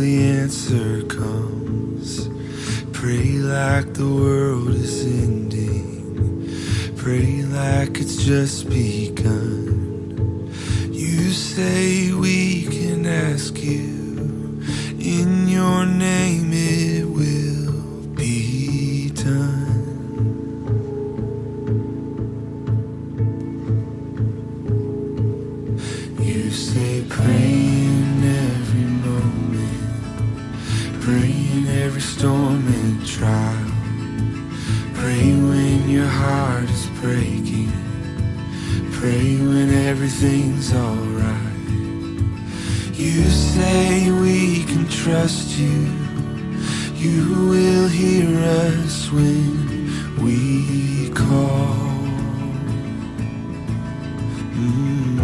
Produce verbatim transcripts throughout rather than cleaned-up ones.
the answer comes. Pray like the world is ending. Pray like it's just begun. You say we can ask you. In your name it will be done. You say pray in every moment, pray in every storm and trial, pray when your heart is breaking, pray when everything's alright. You say we can trust you, you will hear us when we call. mm.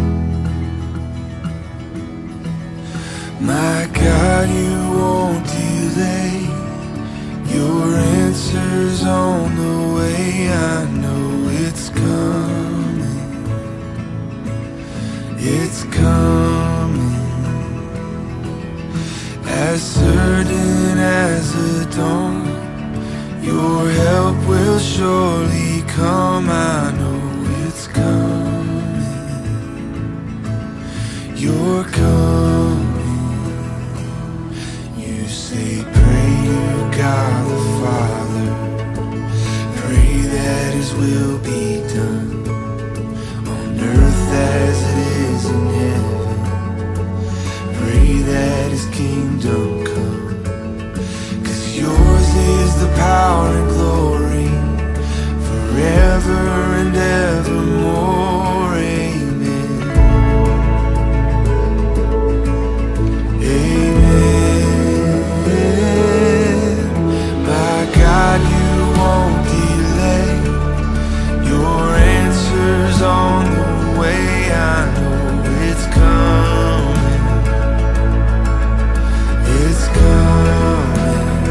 My God, you won't delay, your answer's on the way. I know it's coming, it's coming, as certain as the dawn. Your help will surely come. I know it's coming, you're coming. You say pray to God the Father, pray that His will be done on earth as it is in heaven. Pray that His kingdom come, 'cause yours is the power and glory forever and evermore. Amen. Amen. My God, you won't delay, your answer's on the way. I know it's coming, it's coming,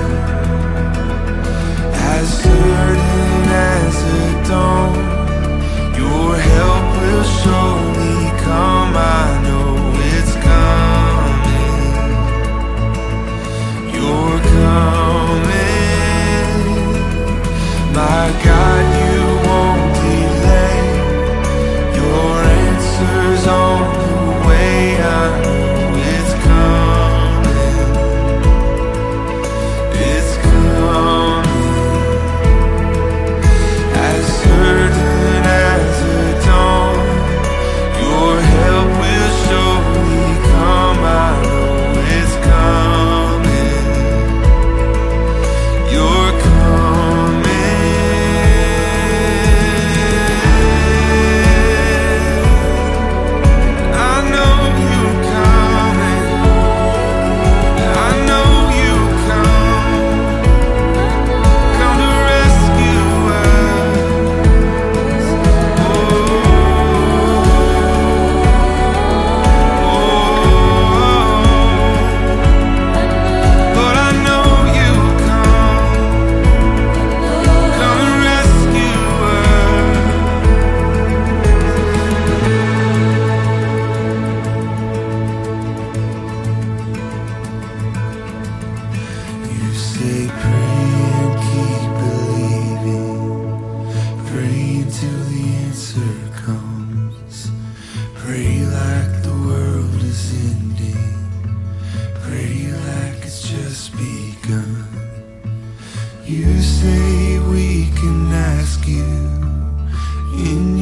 as certain as the dawn. Your help will surely come. I know it's coming, you're coming. My God, you won't delay, your answer's on the way. I know it's coming, it's coming, as certain as the dawn. Your help will surely come. I know it's coming, you're coming. I know you're coming, I know you come, come to rescue us. Oh, but I know you come, come and rescue us. You say pray and keep believing, pray until the answer comes. Pray like the world is ending, pray like it's just begun. You say we can ask you. In